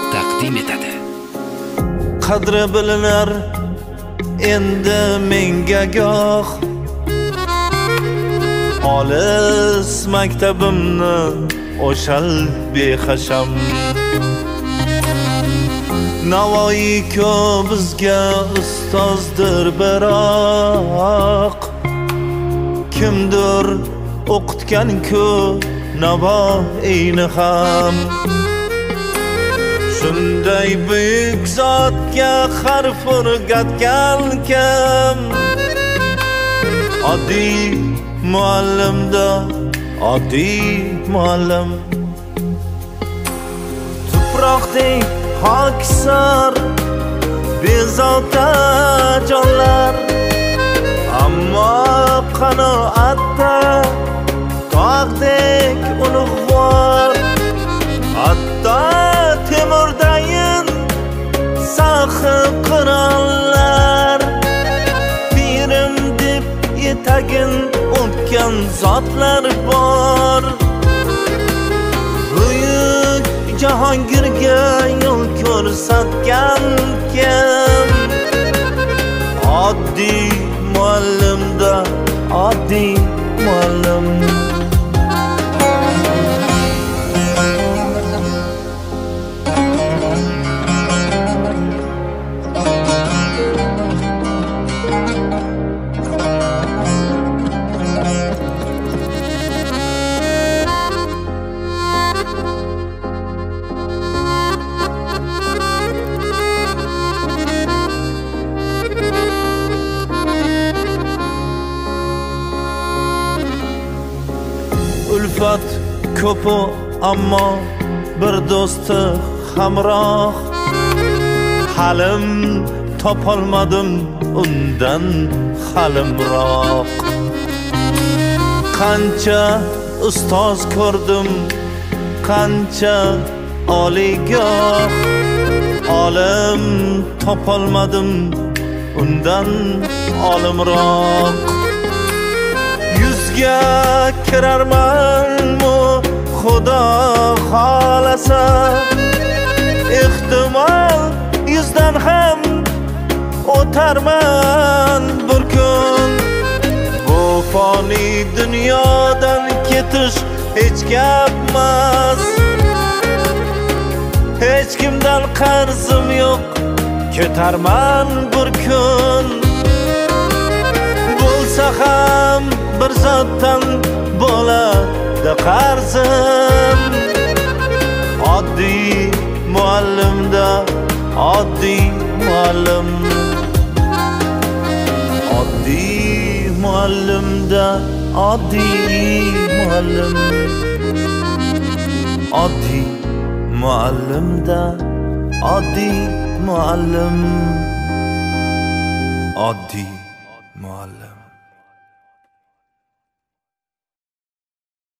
taqdim etadi. Qadri bilinar endi menga goh, olis maktabimni o'shal behasham. Navoiy-ku bizga ustozdir biroq, kimdir o'qitgan-ku Navoiyni ham. Shunday buyuk zotga harf o'rgatgan kim? Oddiy muallimda oddiy muallim. Tuproqdek hoksar bezovta jonlar, ammo qanoatda tog'dek ulug'vor. Hatto temurdayin sohib qirollar, pirim deb etagin o'tgan zotlar bor. Buyuk Jahongirga yo'l ko'rsatgan kim? Oddiy muallimda oddiy muallim. Ulfat ko'pu ammo bir do'sti hamroh, halim topolmadim undan halimroq. Qancha ustoz ko'rdim, qancha oliygoh, olim topolmadim undan olimroq. Yuzga kirarmanmi Xudo xolasa, ehtimol yuzdan ham o'tarman bir kun. Bu foniy dunyodan ketish hech gapmas, hech kimdan qarzim yo'q, ketarman bir kun. Bo'lsa ham bir zotdan bo'ladi qarzim, oddiy muallimda oddiy muallim. Oddiy muallimda oddiy muallim. Oddiy muallimda oddiy muallim.